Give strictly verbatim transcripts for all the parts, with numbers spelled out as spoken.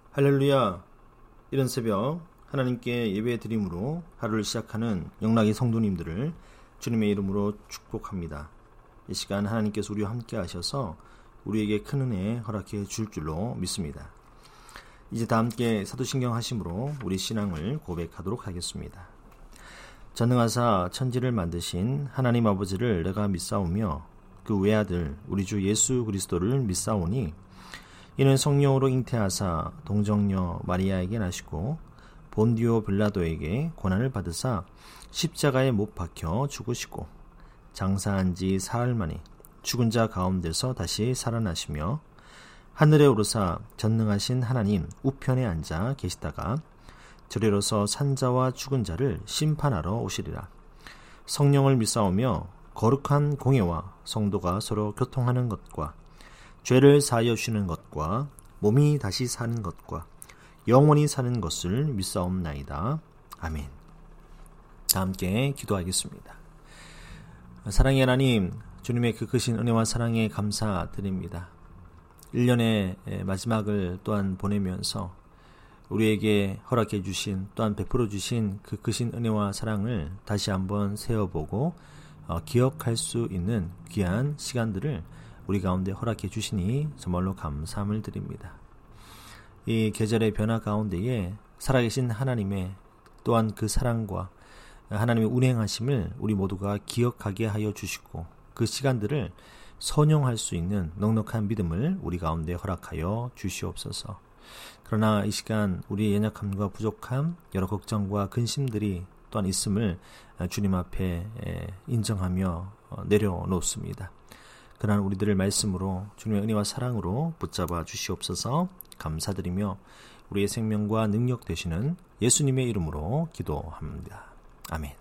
할렐루야. 이른 새벽 하나님께 예배 드림으로 하루를 시작하는 영락의 성도님들을 주님의 이름으로 축복합니다. 이 시간 하나님께서 우리와 함께 하셔서 우리에게 큰 은혜 허락해 줄 줄로 믿습니다. 이제 다 함께 사도신경 하심으로 우리 신앙을 고백하도록 하겠습니다. 전능하사 천지를 만드신 하나님 아버지를 내가 믿사오며 그 외아들 우리 주 예수 그리스도를 믿사오니 이는 성령으로 잉태하사 동정녀 마리아에게 나시고 본디오 빌라도에게 고난을 받으사 십자가에 못 박혀 죽으시고 장사한 지 사흘 만에 죽은 자 가운데서 다시 살아나시며 하늘에 오르사 전능하신 하나님 우편에 앉아 계시다가 저리로서 산자와 죽은 자를 심판하러 오시리라. 성령을 믿사오며 거룩한 공예와 성도가 서로 교통하는 것과 죄를 사하여 주시는 것과 몸이 다시 사는 것과 영원히 사는 것을 믿사옵나이다. 아멘. 다 함께 기도하겠습니다. 사랑의 하나님, 주님의 그 크신 은혜와 사랑에 감사드립니다. 일 년의 마지막을 또한 보내면서 우리에게 허락해 주신, 또한 베풀어 주신 그 크신 은혜와 사랑을 다시 한번 세어보고 어, 기억할 수 있는 귀한 시간들을 우리 가운데 허락해 주시니 정말로 감사함을 드립니다. 이 계절의 변화 가운데에 살아계신 하나님의 또한 그 사랑과 하나님의 운행하심을 우리 모두가 기억하게 하여 주시고 그 시간들을 선용할 수 있는 넉넉한 믿음을 우리 가운데 허락하여 주시옵소서. 그러나 이 시간 우리의 연약함과 부족함, 여러 걱정과 근심들이 또한 있음을 주님 앞에 인정하며 내려놓습니다. 그러한 우리들을 말씀으로 주님의 은혜와 사랑으로 붙잡아 주시옵소서. 감사드리며 우리의 생명과 능력 되시는 예수님의 이름으로 기도합니다. 아멘.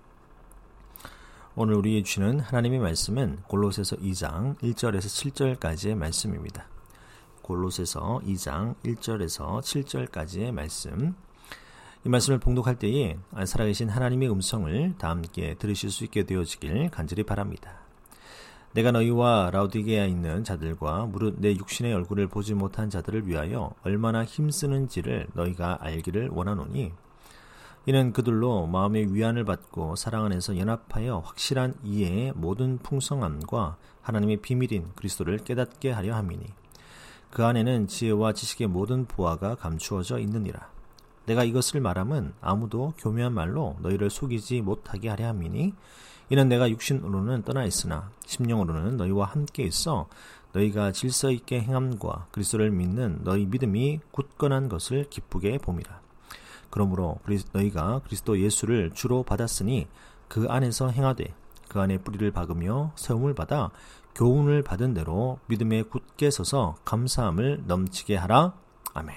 오늘 우리에게 주시는 하나님의 말씀은 골로새서 이 장 일 절에서 칠 절까지의 말씀입니다. 골로새서 이 장 일 절에서 칠 절까지의 말씀. 이 말씀을 봉독할 때에 살아계신 하나님의 음성을 다 함께 들으실 수 있게 되어지길 간절히 바랍니다. 내가 너희와 라우디게아에 있는 자들과 무릇 내 육신의 얼굴을 보지 못한 자들을 위하여 얼마나 힘쓰는지를 너희가 알기를 원하노니 이는 그들로 마음의 위안을 받고 사랑 안에서 연합하여 확실한 이해의 모든 풍성함과 하나님의 비밀인 그리스도를 깨닫게 하려 함이니 그 안에는 지혜와 지식의 모든 보화가 감추어져 있느니라. 내가 이것을 말함은 아무도 교묘한 말로 너희를 속이지 못하게 하려 함이니 이는 내가 육신으로는 떠나 있으나 심령으로는 너희와 함께 있어 너희가 질서 있게 행함과 그리스도를 믿는 너희 믿음이 굳건한 것을 기쁘게 봄이라. 그러므로 너희가 그리스도 예수를 주로 받았으니 그 안에서 행하되 그 안에 뿌리를 박으며 세움을 받아 교훈을 받은 대로 믿음에 굳게 서서 감사함을 넘치게 하라. 아멘.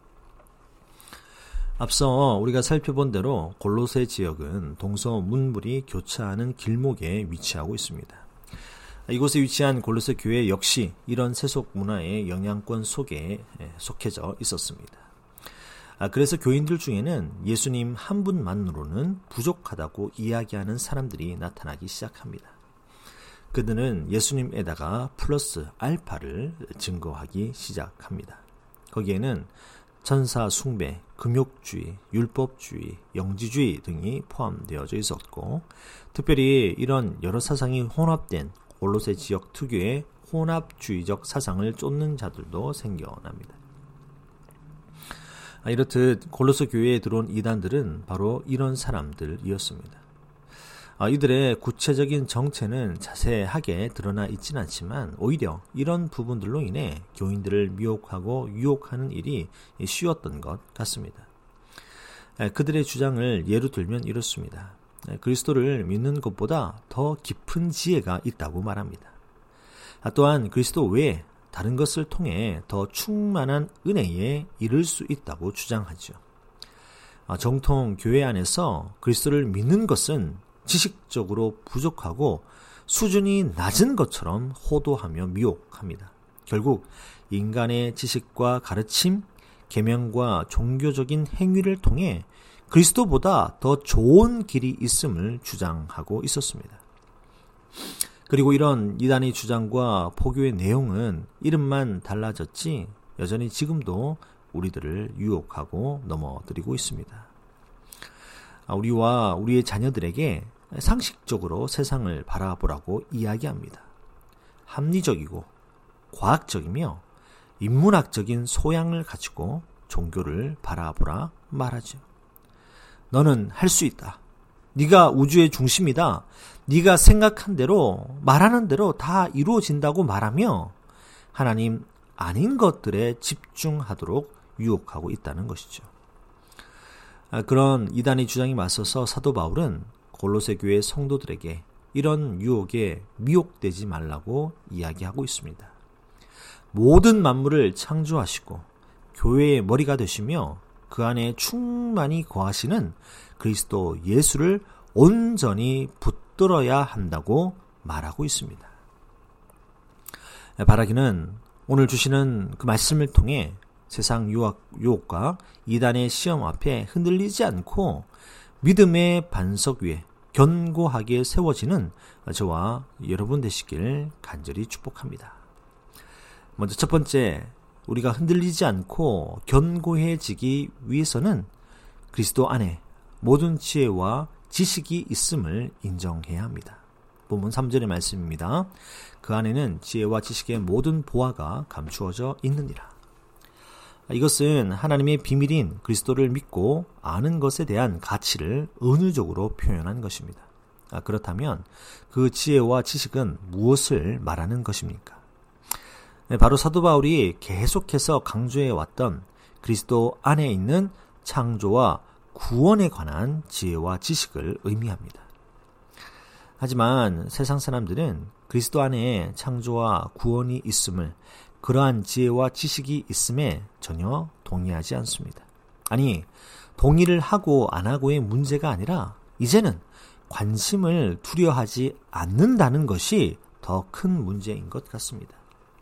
앞서 우리가 살펴본 대로 골로새 지역은 동서문물이 교차하는 길목에 위치하고 있습니다. 이곳에 위치한 골로새 교회 역시 이런 세속 문화의 영향권 속에 속해져 있었습니다. 그래서 교인들 중에는 예수님 한 분만으로는 부족하다고 이야기하는 사람들이 나타나기 시작합니다. 그들은 예수님에다가 플러스 알파를 증거하기 시작합니다. 거기에는 천사 숭배, 금욕주의, 율법주의, 영지주의 등이 포함되어져 있었고 특별히 이런 여러 사상이 혼합된 골로새 지역 특유의 혼합주의적 사상을 쫓는 자들도 생겨납니다. 이렇듯 골로새 교회에 들어온 이단들은 바로 이런 사람들이었습니다. 이들의 구체적인 정체는 자세하게 드러나 있지는 않지만 오히려 이런 부분들로 인해 교인들을 미혹하고 유혹하는 일이 쉬웠던 것 같습니다. 그들의 주장을 예로 들면 이렇습니다. 그리스도를 믿는 것보다 더 깊은 지혜가 있다고 말합니다. 또한 그리스도 외에 다른 것을 통해 더 충만한 은혜에 이를 수 있다고 주장하죠. 정통 교회 안에서 그리스도를 믿는 것은 지식적으로 부족하고 수준이 낮은 것처럼 호도하며 미혹합니다. 결국 인간의 지식과 가르침, 계명과 종교적인 행위를 통해 그리스도보다 더 좋은 길이 있음을 주장하고 있었습니다. 그리고 이런 이단의 주장과 포교의 내용은 이름만 달라졌지 여전히 지금도 우리들을 유혹하고 넘어뜨리고 있습니다. 우리와 우리의 자녀들에게 상식적으로 세상을 바라보라고 이야기합니다. 합리적이고 과학적이며 인문학적인 소양을 가지고 종교를 바라보라 말하죠. 너는 할 수 있다. 네가 우주의 중심이다. 네가 생각한 대로 말하는 대로 다 이루어진다고 말하며 하나님 아닌 것들에 집중하도록 유혹하고 있다는 것이죠. 그런 이단의 주장에 맞서서 사도 바울은 골로새 교회 성도들에게 이런 유혹에 미혹되지 말라고 이야기하고 있습니다. 모든 만물을 창조하시고 교회의 머리가 되시며 그 안에 충만히 거하시는 그리스도 예수를 온전히 붙들어야 한다고 말하고 있습니다. 바라기는 오늘 주시는 그 말씀을 통해 세상 유혹, 유혹과 이단의 시험 앞에 흔들리지 않고 믿음의 반석 위에 견고하게 세워지는 저와 여러분 되시길 간절히 축복합니다. 먼저 첫 번째, 우리가 흔들리지 않고 견고해지기 위해서는 그리스도 안에 모든 지혜와 지식이 있음을 인정해야 합니다. 본문 삼 절의 말씀입니다. 그 안에는 지혜와 지식의 모든 보화가 감추어져 있느니라. 이것은 하나님의 비밀인 그리스도를 믿고 아는 것에 대한 가치를 은유적으로 표현한 것입니다. 그렇다면 그 지혜와 지식은 무엇을 말하는 것입니까? 네, 바로 사도 바울이 계속해서 강조해 왔던 그리스도 안에 있는 창조와 구원에 관한 지혜와 지식을 의미합니다. 하지만 세상 사람들은 그리스도 안에 창조와 구원이 있음을, 그러한 지혜와 지식이 있음에 전혀 동의하지 않습니다. 아니, 동의를 하고 안 하고의 문제가 아니라 이제는 관심을 두려워하지 않는다는 것이 더 큰 문제인 것 같습니다.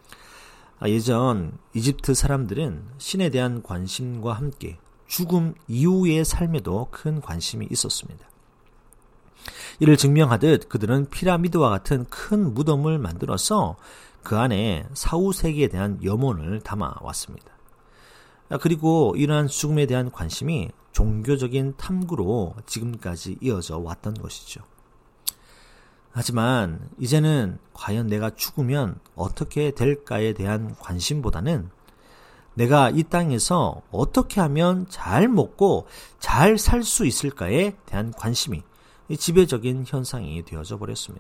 예전 이집트 사람들은 신에 대한 관심과 함께 죽음 이후의 삶에도 큰 관심이 있었습니다. 이를 증명하듯 그들은 피라미드와 같은 큰 무덤을 만들어서 그 안에 사후세계에 대한 염원을 담아왔습니다. 그리고 이러한 죽음에 대한 관심이 종교적인 탐구로 지금까지 이어져 왔던 것이죠. 하지만 이제는 과연 내가 죽으면 어떻게 될까에 대한 관심보다는 내가 이 땅에서 어떻게 하면 잘 먹고 잘 살 수 있을까에 대한 관심이 지배적인 현상이 되어져 버렸습니다.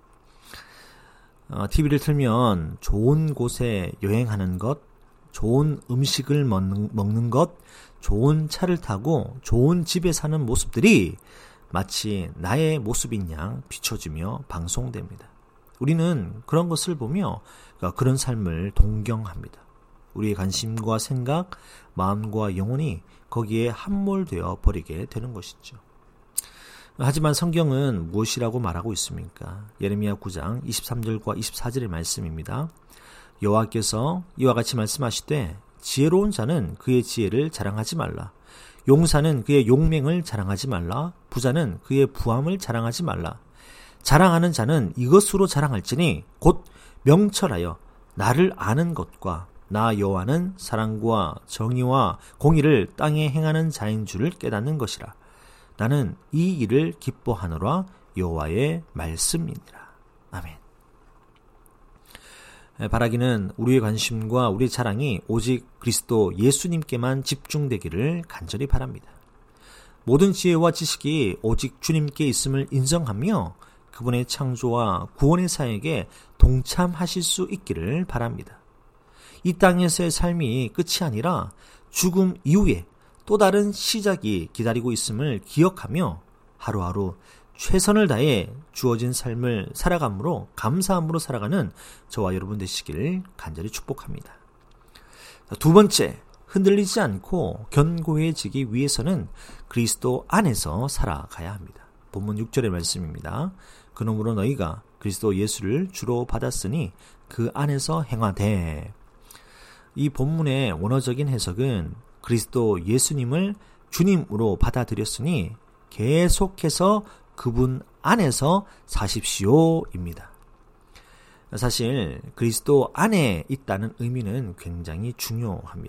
어, 티비를 틀면 좋은 곳에 여행하는 것, 좋은 음식을 먹는, 먹는 것, 좋은 차를 타고 좋은 집에 사는 모습들이 마치 나의 모습인 양 비춰지며 방송됩니다. 우리는 그런 것을 보며 그런 삶을 동경합니다. 우리의 관심과 생각, 마음과 영혼이 거기에 함몰되어 버리게 되는 것이죠. 하지만 성경은 무엇이라고 말하고 있습니까? 예레미야 구 장 이십삼 절과 이십사 절의 말씀입니다. 여호와께서 이와 같이 말씀하시되 지혜로운 자는 그의 지혜를 자랑하지 말라. 용사는 그의 용맹을 자랑하지 말라. 부자는 그의 부함을 자랑하지 말라. 자랑하는 자는 이것으로 자랑할지니 곧 명철하여 나를 아는 것과 나 여호와는 사랑과 정의와 공의를 땅에 행하는 자인 줄을 깨닫는 것이라. 나는 이 일을 기뻐하노라. 여호와의 말씀이니라. 아멘. 바라기는 우리의 관심과 우리의 자랑이 오직 그리스도 예수님께만 집중되기를 간절히 바랍니다. 모든 지혜와 지식이 오직 주님께 있음을 인정하며 그분의 창조와 구원의 사역에 동참하실 수 있기를 바랍니다. 이 땅에서의 삶이 끝이 아니라 죽음 이후에 또 다른 시작이 기다리고 있음을 기억하며 하루하루 최선을 다해 주어진 삶을 살아감으로 감사함으로 살아가는 저와 여러분 되시기를 간절히 축복합니다. 두 번째, 흔들리지 않고 견고해지기 위해서는 그리스도 안에서 살아가야 합니다. 본문 육 절의 말씀입니다. 그러므로 너희가 그리스도 예수를 주로 받았으니 그 안에서 행하되. 이 본문의 원어적인 해석은 그리스도 예수님을 주님으로 받아들였으니 계속해서 그분 안에서 사십시오입니다. 사실 그리스도 안에 있다는 의미는 굉장히 중요합니다.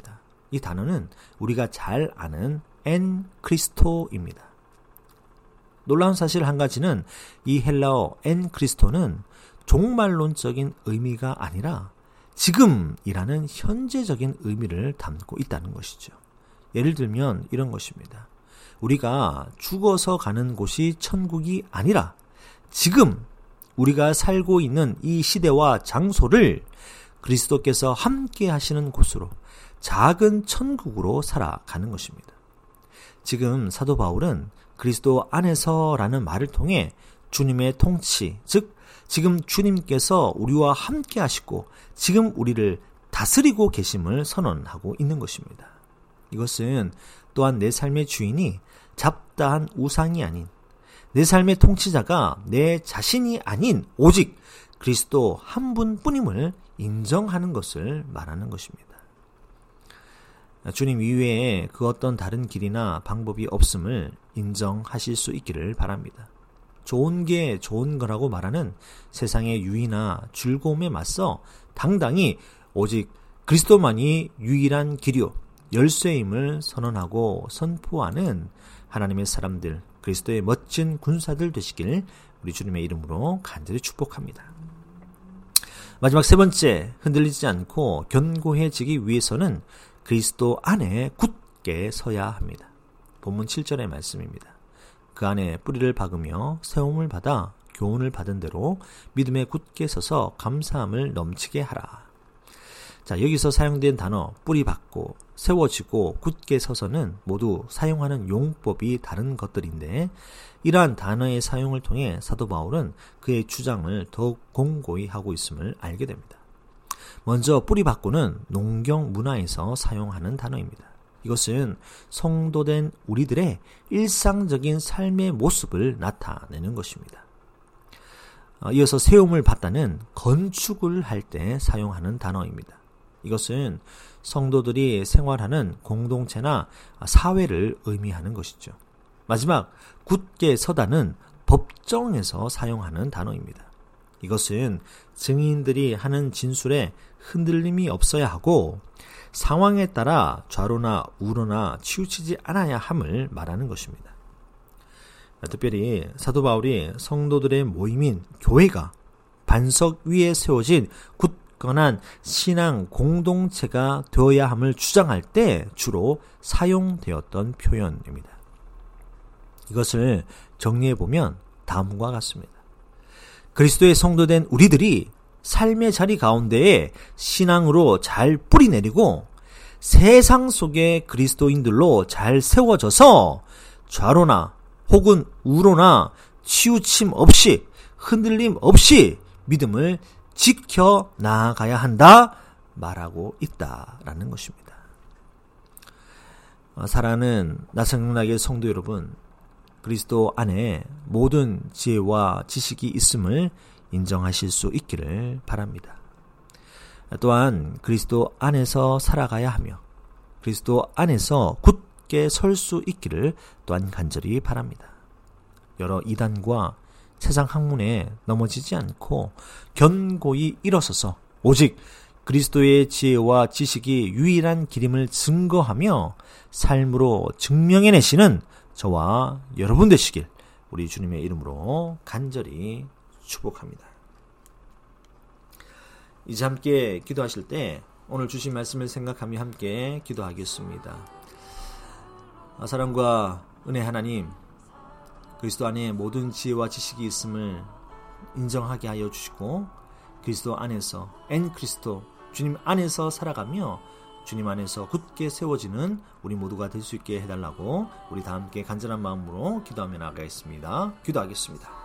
이 단어는 우리가 잘 아는 엔 크리스토입니다. 놀라운 사실 한 가지는 이 헬라어 엔 크리스토는 종말론적인 의미가 아니라 지금이라는 현재적인 의미를 담고 있다는 것이죠. 예를 들면 이런 것입니다. 우리가 죽어서 가는 곳이 천국이 아니라 지금 우리가 살고 있는 이 시대와 장소를 그리스도께서 함께 하시는 곳으로 작은 천국으로 살아가는 것입니다. 지금 사도 바울은 그리스도 안에서라는 말을 통해 주님의 통치, 즉 지금 주님께서 우리와 함께 하시고 지금 우리를 다스리고 계심을 선언하고 있는 것입니다. 이것은 또한 내 삶의 주인이 잡다한 우상이 아닌, 내 삶의 통치자가 내 자신이 아닌 오직 그리스도 한 분뿐임을 인정하는 것을 말하는 것입니다. 주님 이외에 그 어떤 다른 길이나 방법이 없음을 인정하실 수 있기를 바랍니다. 좋은 게 좋은 거라고 말하는 세상의 유의나 즐거움에 맞서 당당히 오직 그리스도만이 유일한 길이요 열쇠임을 선언하고 선포하는 하나님의 사람들, 그리스도의 멋진 군사들 되시길 우리 주님의 이름으로 간절히 축복합니다. 마지막 세 번째, 흔들리지 않고 견고해지기 위해서는 그리스도 안에 굳게 서야 합니다. 본문 칠 절의 말씀입니다. 그 안에 뿌리를 박으며 세움을 받아 교훈을 받은 대로 믿음에 굳게 서서 감사함을 넘치게 하라. 자, 여기서 사용된 단어 뿌리 박고 세워지고 굳게 서서는 모두 사용하는 용법이 다른 것들인데 이러한 단어의 사용을 통해 사도 바울은 그의 주장을 더욱 공고히 하고 있음을 알게 됩니다. 먼저 뿌리 박고는 농경 문화에서 사용하는 단어입니다. 이것은 성도된 우리들의 일상적인 삶의 모습을 나타내는 것입니다. 이어서 세움을 받다는 건축을 할 때 사용하는 단어입니다. 이것은 성도들이 생활하는 공동체나 사회를 의미하는 것이죠. 마지막 굳게 서다는 법정에서 사용하는 단어입니다. 이것은 증인들이 하는 진술에 흔들림이 없어야 하고 상황에 따라 좌로나 우로나 치우치지 않아야 함을 말하는 것입니다. 특별히 사도 바울이 성도들의 모임인 교회가 반석 위에 세워진 굳건한 신앙 공동체가 되어야 함을 주장할 때 주로 사용되었던 표현입니다. 이것을 정리해보면 다음과 같습니다. 그리스도의 성도된 우리들이 삶의 자리 가운데에 신앙으로 잘 뿌리내리고 세상 속의 그리스도인들로 잘 세워져서 좌로나 혹은 우로나 치우침 없이 흔들림 없이 믿음을 지켜 나아가야 한다 말하고 있다라는 것입니다. 사랑하는 나성락의 성도 여러분, 그리스도 안에 모든 지혜와 지식이 있음을 인정하실 수 있기를 바랍니다. 또한 그리스도 안에서 살아가야 하며 그리스도 안에서 굳게 설 수 있기를 또한 간절히 바랍니다. 여러 이단과 세상 학문에 넘어지지 않고 견고히 일어서서 오직 그리스도의 지혜와 지식이 유일한 길임을 증거하며 삶으로 증명해내시는 저와 여러분 되시길 우리 주님의 이름으로 간절히 축복합니다. 이제 함께 기도하실 때 오늘 주신 말씀을 생각하며 함께 기도하겠습니다. 사랑과 은혜 하나님, 그리스도 안에 모든 지혜와 지식이 있음을 인정하게 하여 주시고 그리스도 안에서 엔 크리스토 주님 안에서 살아가며 주님 안에서 굳게 세워지는 우리 모두가 될 수 있게 해달라고 우리 다 함께 간절한 마음으로 기도하며 나아가겠습니다. 기도하겠습니다.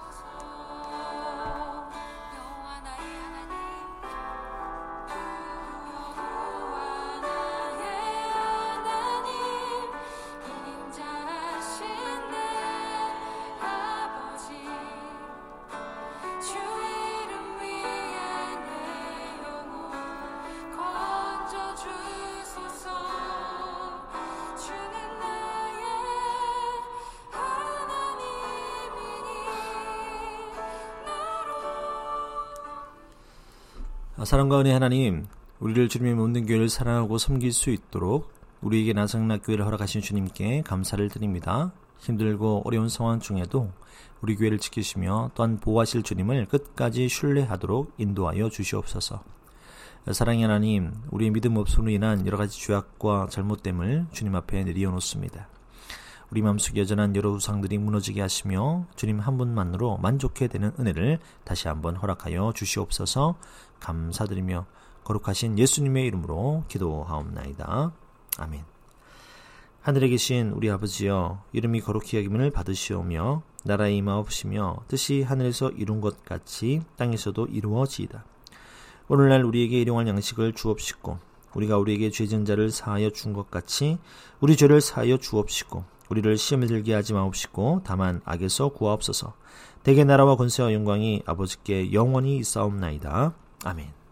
사랑과 은혜 하나님, 우리를 주님의 모든 교회를 사랑하고 섬길 수 있도록 우리에게 나성락교회를 허락하신 주님께 감사를 드립니다. 힘들고 어려운 상황 중에도 우리 교회를 지키시며 또한 보호하실 주님을 끝까지 신뢰하도록 인도하여 주시옵소서. 사랑의 하나님, 우리의 믿음 없음으로 인한 여러 가지 죄악과 잘못됨을 주님 앞에 내려놓습니다. 우리 마음속에 여전한 여러 우상들이 무너지게 하시며 주님 한 분만으로 만족해야 되는 은혜를 다시 한번 허락하여 주시옵소서. 감사드리며 거룩하신 예수님의 이름으로 기도하옵나이다. 아멘. 하늘에 계신 우리 아버지여, 이름이 거룩히 여김을 받으시오며 나라의 임하옵시며 뜻이 하늘에서 이룬 것 같이 땅에서도 이루어지이다. 오늘날 우리에게 일용할 양식을 주옵시고 우리가 우리에게 죄진 자를 사하여 준 것 같이 우리 죄를 사하여 주옵시고 우리를 시험에 들게 하지 마옵시고 다만 악에서 구하옵소서. 대개 나라와 권세와 영광이 아버지께 영원히 있사옵나이다. 아멘.